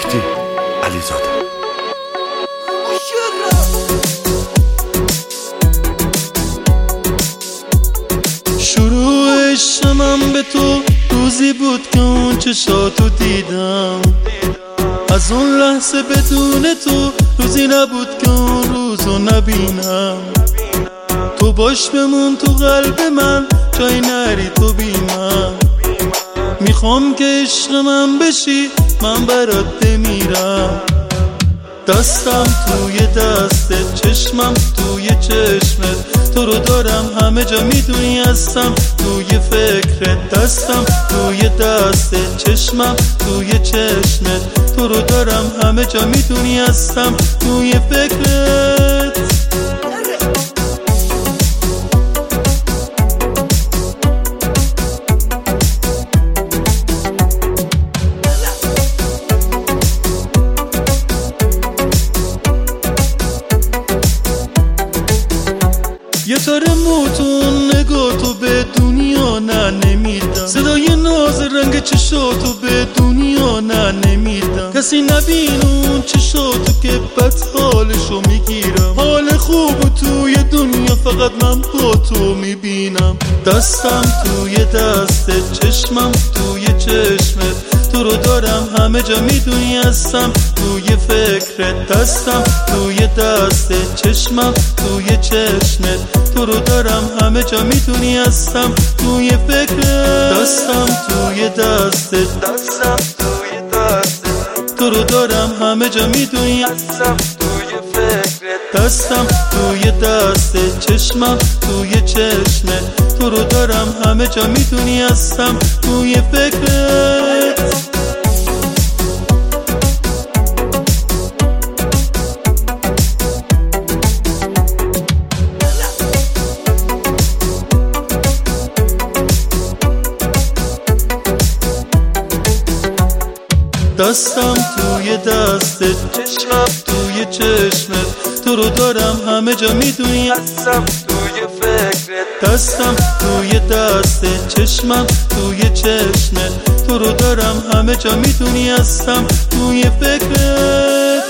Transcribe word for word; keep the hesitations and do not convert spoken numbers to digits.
مهدی علیزاده. شروع عشق من به تو روزی بود که اون چشاتو دیدم، از اون لحظه بدون تو روزی نبود که اون روزو نبینم. تو باش بمون تو قلب من، جای نری تو بی من. میخوام که عشق من بشی، من برات بمیرم. دستم توی دستت، چشمم توی چشمت، تو رو دارم همه جا میدونی هستم توی فکرت. دستم توی دستت، چشمم توی چشمت، تو رو دارم همه جا میدونی هستم توی فکرت. یه تاره موتون نگاه تو به دنیا نه نمیدم، صدای ناز رنگ چشاتو به دنیا نه نمیدم. کسی نبینون چشاتو که بد حالشو میگیرم. حال خوب توی دنیا فقط من با تو میبینم. دستم توی دستت، چشمم توی چشمت، تو رو دارم همه جا میدونی هستم توی فکرت. دستم توی دستت، چشمم توی چشمت، تو رو دارم همه جا میدونی هستم توی فکرت. دستم توی دستت، دستم توی دستت، تو رو دارم همه جا میدونی هستم توی فکرت. دستم توی دستت، چشمم توی چشمت، تو رو دارم همه جا میدونی هستم توی فکرت. دستم توی دستت، چشمم توی چشمت، تو رو دارم همه جا میدونی هستم توی فکرت. دستم توی دستت، چشمم توی چشمت، تو رو دارم همه جا میدونی هستم توی فکرت.